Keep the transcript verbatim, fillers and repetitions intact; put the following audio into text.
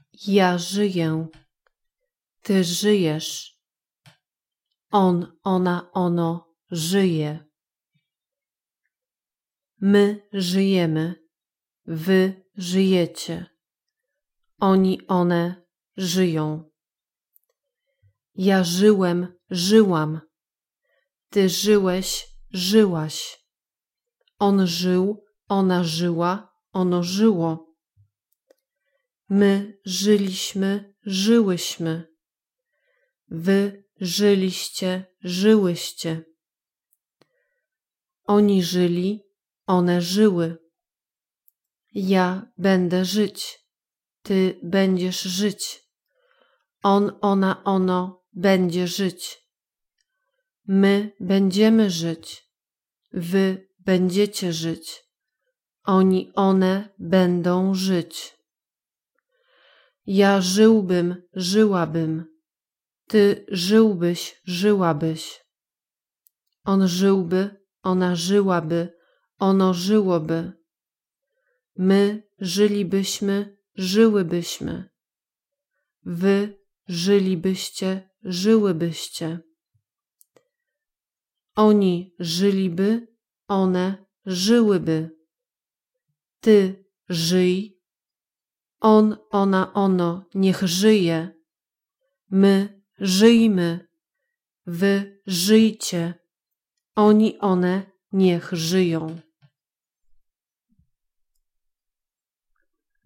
Ja żyję. Ty żyjesz. On, ona, ono żyje. My żyjemy. Wy żyjecie. Oni, one żyją. Ja żyłem, żyłam. Ty żyłeś, żyłaś. On żył, ona żyła, ono żyło. My żyliśmy, żyłyśmy. Wy żyliście, żyłyście. Oni żyli, one żyły. Ja będę żyć. Ty będziesz żyć. On, ona, ono będzie żyć. My będziemy żyć. Wy będziecie żyć. Oni, one będą żyć. Ja żyłbym, żyłabym. Ty żyłbyś, żyłabyś. On żyłby, ona żyłaby, ono żyłoby. My żylibyśmy, żyłybyśmy. Wy żylibyście, żyłybyście. Oni żyliby, one żyłyby. Ty żyj. On, ona, ono niech żyje. My żyjmy. Wy żyjcie. Oni, one niech żyją.